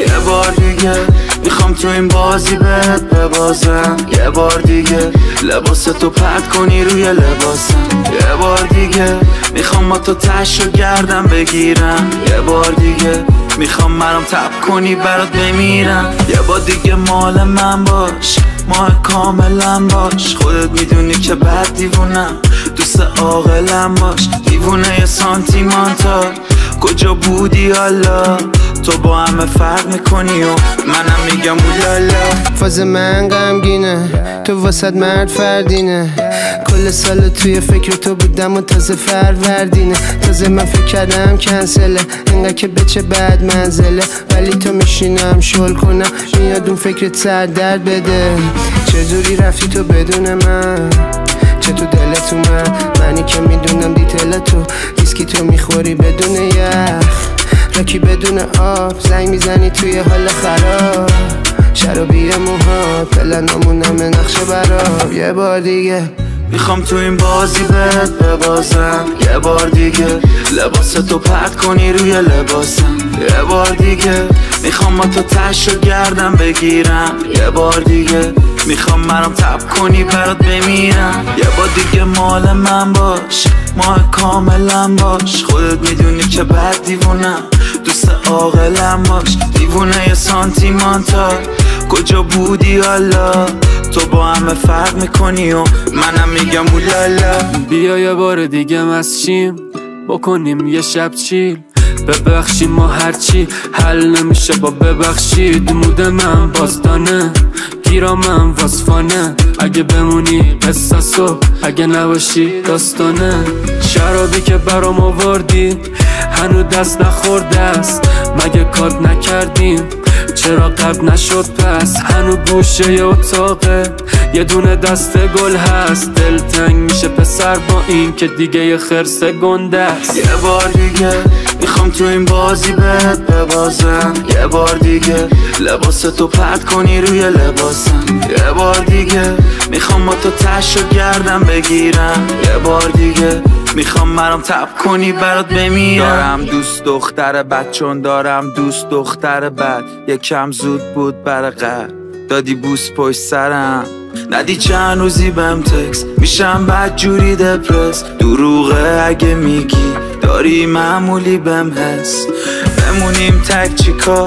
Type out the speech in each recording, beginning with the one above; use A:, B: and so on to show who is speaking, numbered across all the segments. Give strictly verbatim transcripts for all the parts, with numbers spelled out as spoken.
A: یه بار دیگه میخوام تو این بازی بهت ببازم. یه بار دیگه لباستو پرت کنی روی لباسم. یه بار دیگه میخوام با تو تشو گردم بگیرم. یه بار دیگه میخوام مرام تب کنی برات بمیرم. یه بار دیگه مال من باش، ماه کاملا باش. خودت میدونی که بد دیوونم، دوست عاقلم باش. دیوونه یه سانتیمانتال، کجا بودی حالا؟ تو با همه فرق میکنی و منم میگم اولالا.
B: فاز من غمگینه، تو واسد مرد فردینه. کل سال توی فکر تو بودم و تازه فروردینه. تازه من فکر کردم کنسله، انقدر که بچه بد منزله. ولی تو میشینم شل کنم، میاد اون فکرت سر درد بده. چجوری رفتی تو بدون من؟ چه تو دلت اومد؟ منی که میدونم دیتیل تو ویسکی تو میخوری بدون یخ، راکی بدون آب، زنگ میزنی توی حال خراب. شرابی موها پلنامون همه نقشه براب. یه بار دیگه
A: میخوام تو این بازی بهت ببازم. یه بار دیگه لباستو پرت کنی روی لباسم. یه بار دیگه میخوام با تو تشو گردم بگیرم. یه بار دیگه میخوام مرام تب کنی برات بمیرم. یه بار دیگه مال من باش، ماه کاملا باش. خودت میدونی که بد دیوونم، دوست عاقلم باش. دیوونه یه سانتیمانتال، کجا بودی حالا؟ تو با همه فرق میکنی و منم میگم اولالا.
C: بیا یه بار دیگه مسچیم بکنیم یه شب چیل. ببخشیم ما هرچی حل نمیشه با ببخشید. مود من بازدانه، گیرامم واسفانه. اگه بمونی قصصو، اگه نباشی داستانه. شرابی که برام آوردی هنو دست نخورده است. مگه کات نکردیم؟ چرا قبل نشد پس؟ هنو گوشه ی اتاقه یه دونه دست گل هست. دل تنگ میشه پسر با این که دیگه یه خرس گنده است.
A: یه بار دیگه میخوام تو این بازی بهت ببازم. یه بار دیگه لباستو پرت کنی روی لباسم. یه بار دیگه میخوام با تو تشو گردم بگیرم. یه بار دیگه میخوام مرام تب کنی برات بمیرم. دارم دوست دختر بد، چون دارم دوست دختر بد. یکم زود بود برا قرد، دادی بوس پشت سرم. ندی چند روزی بهم تکس، میشم بد جوری دپرس. دروغه اگه میگی داری معمولی بهم حس. بمونیم تک چیکار،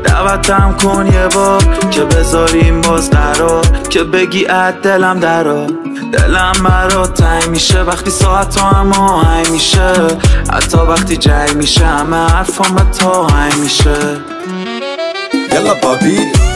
A: دعوتم کن یه بار که بذاریم باز قرار. که بگی اد دلم درا، دلم برات تنگ میشه وقتی ساعت هم آهنگ میشه. حتی وقتی جنگ میشه همه حرفام به تا هنگ میشه.
D: یلا بابی